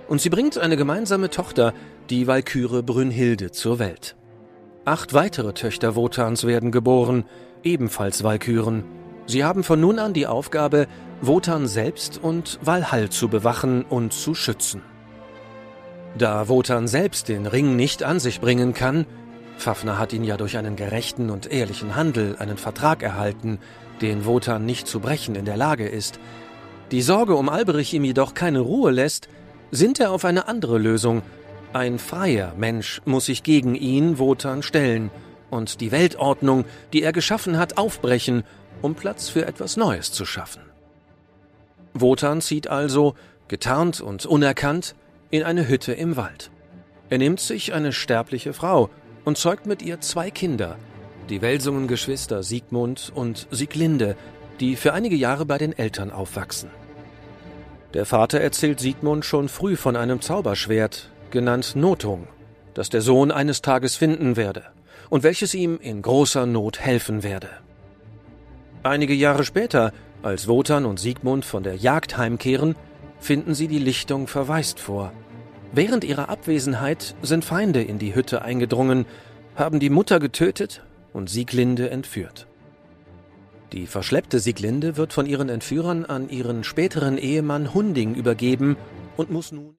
und sie bringt eine gemeinsame Tochter, die Walküre Brünnhilde, zur Welt. 8 weitere Töchter Wotans werden geboren, ebenfalls Walküren. Sie haben von nun an die Aufgabe, Wotan selbst und Valhall zu bewachen und zu schützen. Da Wotan selbst den Ring nicht an sich bringen kann, Fafner hat ihn ja durch einen gerechten und ehrlichen Handel einen Vertrag erhalten, den Wotan nicht zu brechen in der Lage ist, die Sorge um Alberich ihm jedoch keine Ruhe lässt, sinnt er auf eine andere Lösung. Ein freier Mensch muss sich gegen ihn, Wotan, stellen und die Weltordnung, die er geschaffen hat, aufbrechen, um Platz für etwas Neues zu schaffen. Wotan zieht also, getarnt und unerkannt, in eine Hütte im Wald. Er nimmt sich eine sterbliche Frau und zeugt mit ihr 2 Kinder, die Welsungen-Geschwister Siegmund und Sieglinde, die für einige Jahre bei den Eltern aufwachsen. Der Vater erzählt Siegmund schon früh von einem Zauberschwert, genannt Nothung, das der Sohn eines Tages finden werde und welches ihm in großer Not helfen werde. Einige Jahre später, als Wotan und Siegmund von der Jagd heimkehren, finden sie die Lichtung verwaist vor. Während ihrer Abwesenheit sind Feinde in die Hütte eingedrungen, haben die Mutter getötet und Sieglinde entführt. Die verschleppte Sieglinde wird von ihren Entführern an ihren späteren Ehemann Hunding übergeben und muss nun